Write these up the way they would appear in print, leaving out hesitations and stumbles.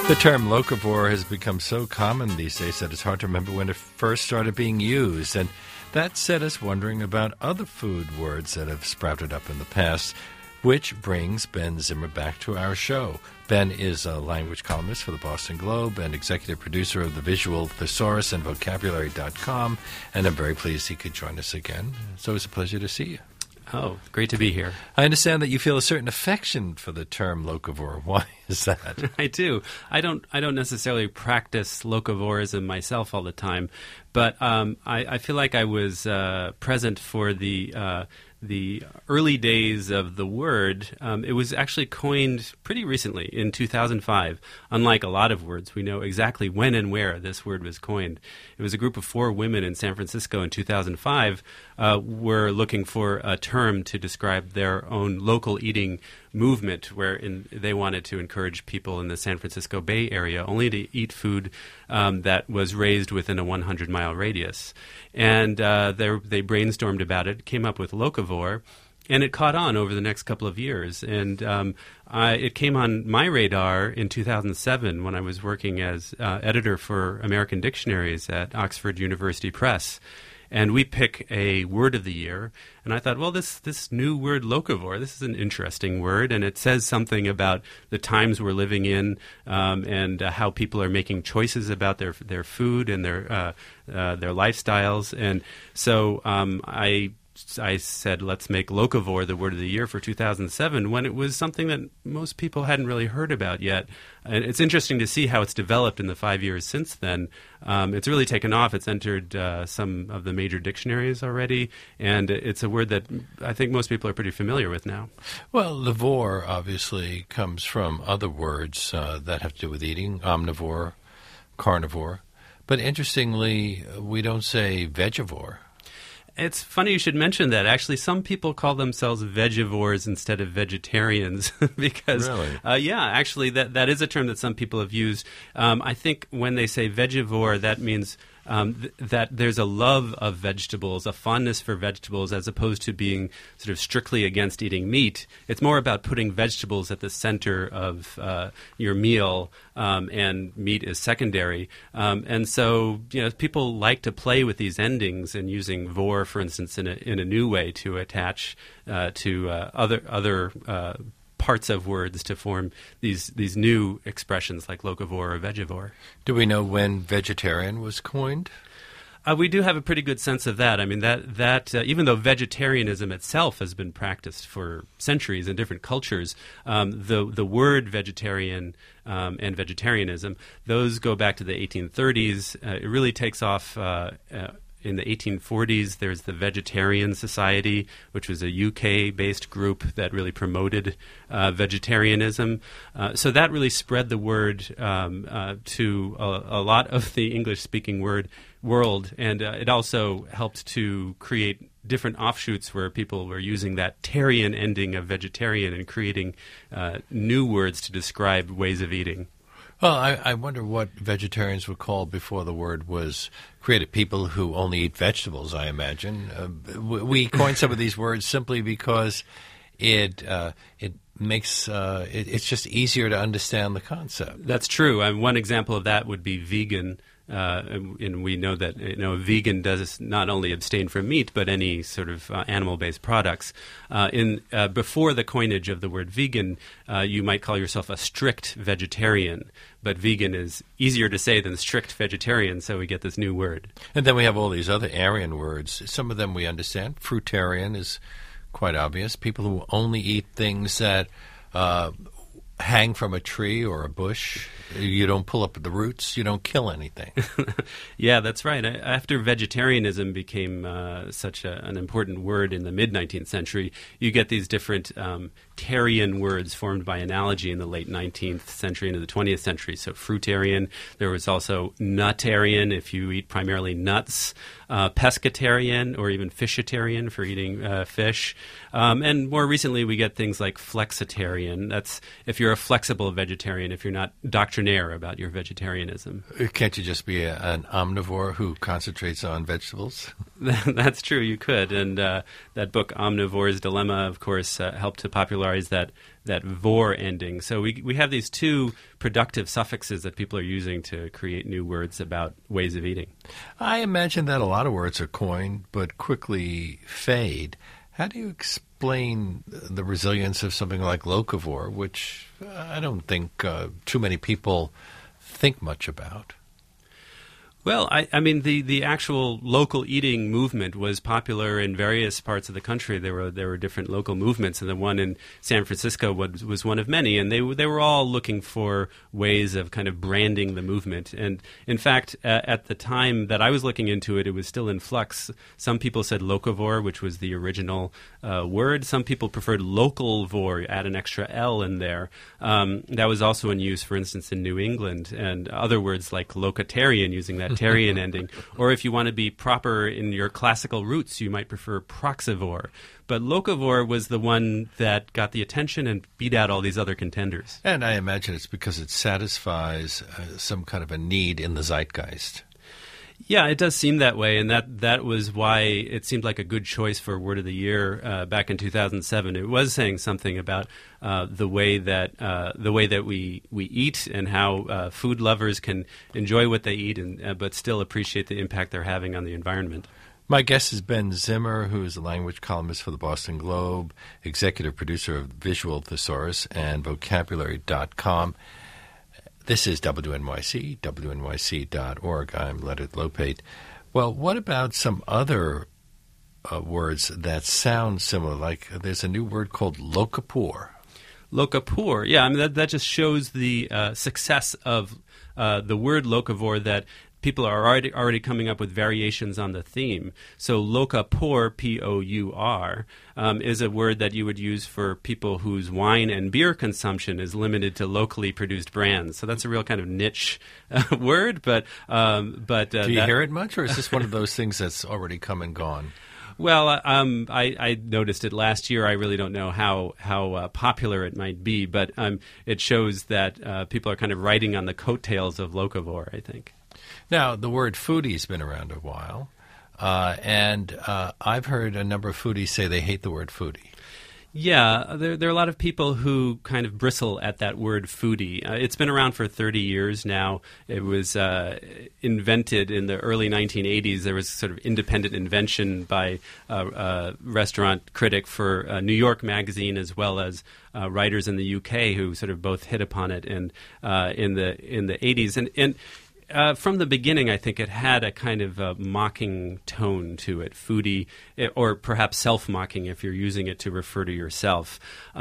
The term locavore has become so common these days that it's hard to remember when it first started being used, and that set us wondering about other food words that have sprouted up in the past, which brings Ben Zimmer back to our show. Ben is a language columnist for the Boston Globe and executive producer of the visual thesaurus and vocabulary.com, and I'm very pleased he could join us again. It's always a pleasure to see you. Oh, great to be here. I understand that you feel a certain affection for the term locavore. Why is that? I do. I don't necessarily practice locavorism myself all the time, but I feel like I was present for the early days of the word. It was actually coined pretty recently, in 2005. Unlike a lot of words, we know exactly when and where this word was coined. It was a group of 4 women in San Francisco in 2005 were looking for a term to describe their own local eating movement, where they wanted to encourage people in the San Francisco Bay Area only to eat food that was raised within a 100-mile radius. And they brainstormed about it, came up with locavore, and it caught on over the next couple of years. And it came on my radar in 2007 when I was working as editor for American Dictionaries at Oxford University Press. And we pick a word of the year. And I thought, well, this new word, locavore, this is an interesting word, and it says something about the times we're living in and how people are making choices about their food and their lifestyles. And so I said, let's make locavore the word of the year for 2007, when it was something that most people hadn't really heard about yet. And it's interesting to see how it's developed in the 5 years since then. It's really taken off. It's entered some of the major dictionaries already, and it's a word that I think most people are pretty familiar with now. Well, lavore obviously comes from other words that have to do with eating, omnivore, carnivore. But interestingly, we don't say vegivore. It's funny you should mention that. Actually, some people call themselves vegivores instead of vegetarians because, really? Actually, that is a term that some people have used. I think when they say vegivore, that means that there's a love of vegetables, a fondness for vegetables, as opposed to being sort of strictly against eating meat. It's more about putting vegetables at the center of your meal, and meat is secondary. And so, people like to play with these endings and using vor, for instance, in a new way to attach to other parts of words to form these new expressions like locavore or vegivore. Do we know when vegetarian was coined? We do have a pretty good sense of that. I mean, that even though vegetarianism itself has been practiced for centuries in different cultures, the word vegetarian and vegetarianism, those go back to the 1830s. It really takes off in the 1840s. There's the Vegetarian Society, which was a UK-based group that really promoted vegetarianism. So that really spread the word to a lot of the English-speaking world, and it also helped to create different offshoots where people were using that tarian ending of vegetarian and creating new words to describe ways of eating. Well, I wonder what vegetarians were called before the word was created. People who only eat vegetables, I imagine. We coined some of these words simply because it makes it's just easier to understand the concept. That's true. One example of that would be vegan. And we know that a vegan does not only abstain from meat, but any sort of animal-based products. Before the coinage of the word vegan, you might call yourself a strict vegetarian, but vegan is easier to say than strict vegetarian, so we get this new word. And then we have all these other Aryan words. Some of them we understand. Fruitarian is quite obvious. People who only eat things that hang from a tree or a bush. You don't pull up the roots. You don't kill anything. Yeah, that's right. After vegetarianism became such an important word in the mid-19th century, you get these different tarian words formed by analogy in the late 19th century into the 20th century. So fruitarian. There was also nutarian if you eat primarily nuts. Pescatarian or even fishitarian for eating fish. And more recently we get things like flexitarian. That's if you're a flexible vegetarian, if you're not doctrinaire about your vegetarianism. Can't you just be an omnivore who concentrates on vegetables? That's true, you could. And that book, Omnivore's Dilemma, of course, helped to popularize that vor ending. So we have these two productive suffixes that people are using to create new words about ways of eating. I imagine that a lot of words are coined but quickly fade. How do you explain the resilience of something like locavore, which I don't think too many people think much about? Well, I mean, the actual local eating movement was popular in various parts of the country. There were different local movements, and the one in San Francisco was one of many. And they were all looking for ways of kind of branding the movement. And in fact, at the time that I was looking into it, it was still in flux. Some people said locavore, which was the original word. Some people preferred localvore, add an extra L in there. That was also in use, for instance, in New England, and other words like locatarian, using that tarian ending. Or if you want to be proper in your classical roots, you might prefer proxivore. But locavore was the one that got the attention and beat out all these other contenders. And I imagine it's because it satisfies some kind of a need in the zeitgeist. Yeah, it does seem that way, and that was why it seemed like a good choice for Word of the Year back in 2007. It was saying something about the way that we eat and how food lovers can enjoy what they eat, but still appreciate the impact they're having on the environment. My guest is Ben Zimmer, who is a language columnist for the Boston Globe, executive producer of Visual Thesaurus and Vocabulary.com. This is WNYC, WNYC.org. I'm Leonard Lopate. Well, what about some other words that sound similar? Like there's a new word called locapore. Locapore, yeah. I mean, that just shows the success of the word locavore, that people are already coming up with variations on the theme. So locapore, P-O-U-R, is a word that you would use for people whose wine and beer consumption is limited to locally produced brands. So that's a real kind of niche word. But do you hear it much, or is this one of those things that's already come and gone? Well, I noticed it last year. I really don't know how popular it might be, but it shows that people are kind of riding on the coattails of locavore, I think. Now, the word foodie's been around a while, and I've heard a number of foodies say they hate the word foodie. Yeah, there are a lot of people who kind of bristle at that word foodie. It's been around for 30 years now. It was invented in the early 1980s. There was sort of independent invention by a restaurant critic for New York Magazine, as well as writers in the UK who sort of both hit upon it in the 80s. And from the beginning, I think it had a kind of a mocking tone to it, foodie, or perhaps self-mocking if you're using it to refer to yourself.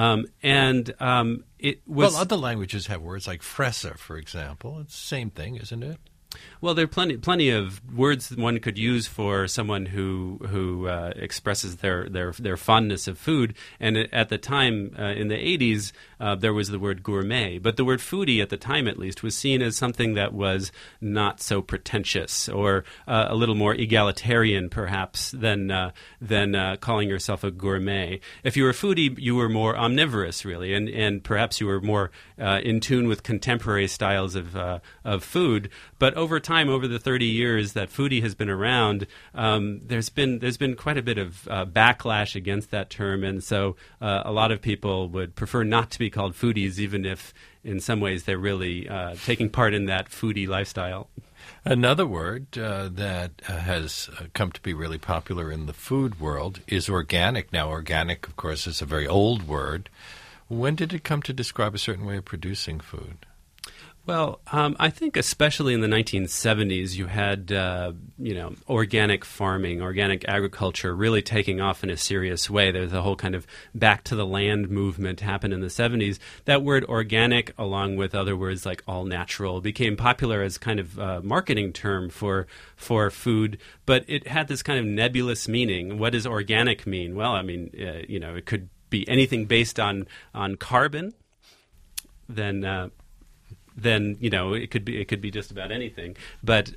It was... Well, other languages have words like fresa, for example. It's the same thing, isn't it? Well, there are plenty of words that one could use for someone who expresses their fondness of food. And at the time, in the 80s, there was the word gourmet. But the word foodie, at the time at least, was seen as something that was not so pretentious, or a little more egalitarian, perhaps, than calling yourself a gourmet. If you were a foodie, you were more omnivorous, really, and perhaps you were more in tune with contemporary styles of food. But over time, over the 30 years that foodie has been around, there's been quite a bit of backlash against that term, and so a lot of people would prefer not to be called foodies, even if in some ways they're really taking part in that foodie lifestyle. Another word that has come to be really popular in the food world is organic. Now, organic, of course, is a very old word. When did it come to describe a certain way of producing food? Well, I think especially in the 1970s, you had, organic farming, organic agriculture really taking off in a serious way. There's a whole kind of back to the land movement happened in the 70s. That word organic, along with other words like all natural, became popular as kind of a marketing term for food, but it had this kind of nebulous meaning. What does organic mean? Well, I mean, it could be anything based on carbon, then it could be just about anything. But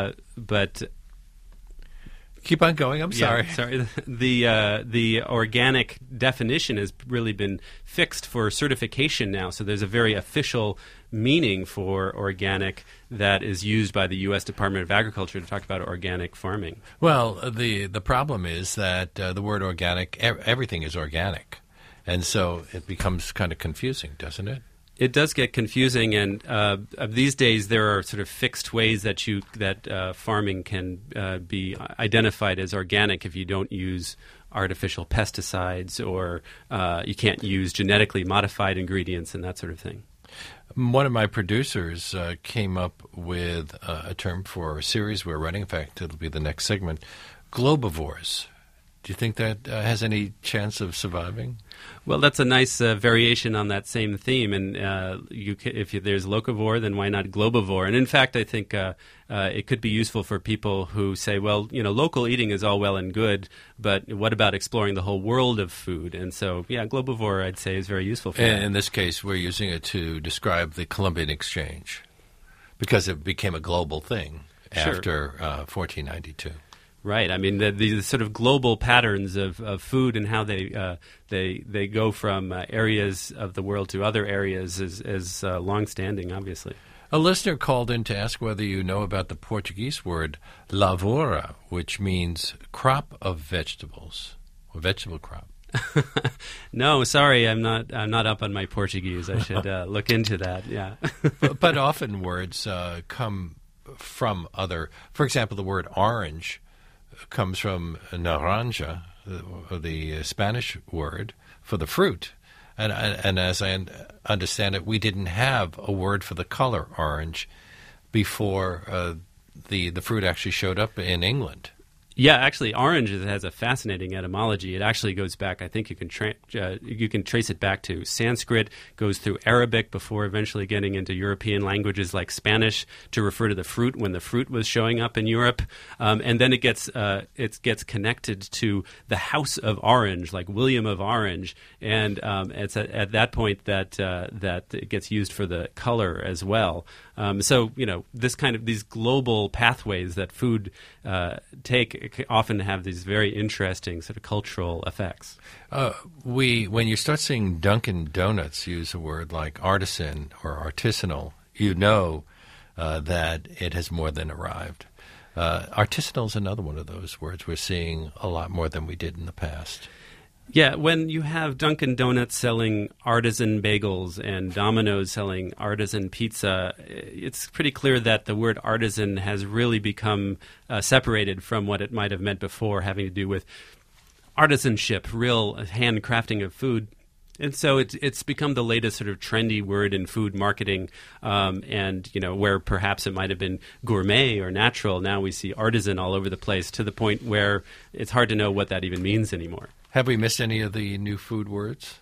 keep on going. I'm sorry. Yeah, sorry. The organic definition has really been fixed for certification now. So there's a very official meaning for organic that is used by the U.S. Department of Agriculture to talk about organic farming. Well, the problem is that the word organic, everything is organic, and so it becomes kind of confusing, doesn't it? It does get confusing, and these days there are sort of fixed ways that farming can be identified as organic if you don't use artificial pesticides, or you can't use genetically modified ingredients and that sort of thing. One of my producers came up with a term for a series we're running. In fact, it'll be the next segment, globivores. Do you think that has any chance of surviving? Well, that's a nice variation on that same theme. And if there's locavore, then why not globivore? And in fact, I think it could be useful for people who say, well, local eating is all well and good, but what about exploring the whole world of food? And so, yeah, globivore, I'd say, is very useful for that. In this case, we're using it to describe the Columbian Exchange because it became a global thing after 1492. Right. I mean, the sort of global patterns of food and how they go from areas of the world to other areas is long-standing, obviously. A listener called in to ask whether you know about the Portuguese word lavoura, which means crop of vegetables, or vegetable crop. No, sorry, I'm not up on my Portuguese. I should look into that. Yeah. but often words come from other. For example, the word orange comes from naranja, the Spanish word for the fruit. And as I understand it, we didn't have a word for the color orange before the fruit actually showed up in England. Yeah, actually, orange has a fascinating etymology. It actually goes back. I think you can trace it back to Sanskrit, goes through Arabic before eventually getting into European languages like Spanish to refer to the fruit when the fruit was showing up in Europe, and then it gets connected to the House of Orange, like William of Orange, and it's at that point that it gets used for the color as well. So these global pathways that food take often have these very interesting sort of cultural effects. When you start seeing Dunkin' Donuts use a word like artisan or artisanal, you know that it has more than arrived. Artisanal is another one of those words we're seeing a lot more than we did in the past. Yeah, when you have Dunkin' Donuts selling artisan bagels and Domino's selling artisan pizza, it's pretty clear that the word artisan has really become separated from what it might have meant before, having to do with artisanship, real handcrafting of food. And so it's become the latest sort of trendy word in food marketing, and where perhaps it might have been gourmet or natural, now we see artisan all over the place to the point where it's hard to know what that even means anymore. Have we missed any of the new food words?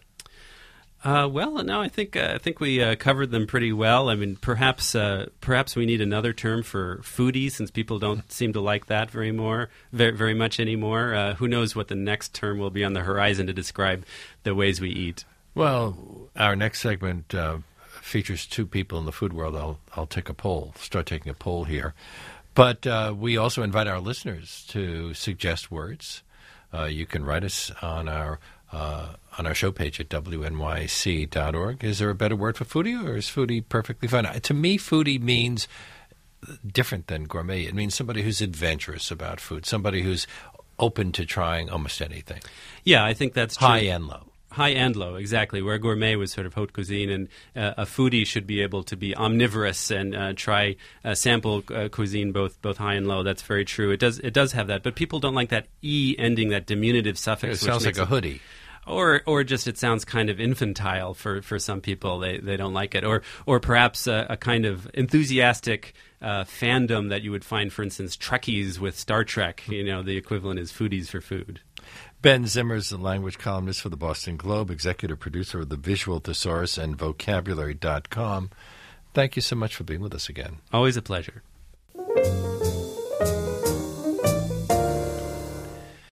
Well, no, I think we covered them pretty well. I mean, perhaps we need another term for foodie, since people don't seem to like that very much anymore. Who knows what the next term will be on the horizon to describe the ways we eat? Well, our next segment features two people in the food world. I'll start taking a poll here. But we also invite our listeners to suggest words. You can write us on our show page at wnyc.org. Is there a better word for foodie, or is foodie perfectly fine? To me, foodie means different than gourmet. It means somebody who's adventurous about food, somebody who's open to trying almost anything. Yeah, I think that's true. High and low. High and low, exactly, where gourmet was sort of haute cuisine, and a foodie should be able to be omnivorous and try sample cuisine both high and low. That's very true. It does have that, but people don't like that E ending, that diminutive suffix. It sounds like a hoodie. Or just it sounds kind of infantile for some people. They don't like it. Or perhaps a kind of enthusiastic fandom that you would find, for instance, Trekkies with Star Trek. The equivalent is foodies for food. Ben Zimmer is the language columnist for the Boston Globe, executive producer of the Visual Thesaurus and Vocabulary.com. Thank you so much for being with us again. Always a pleasure.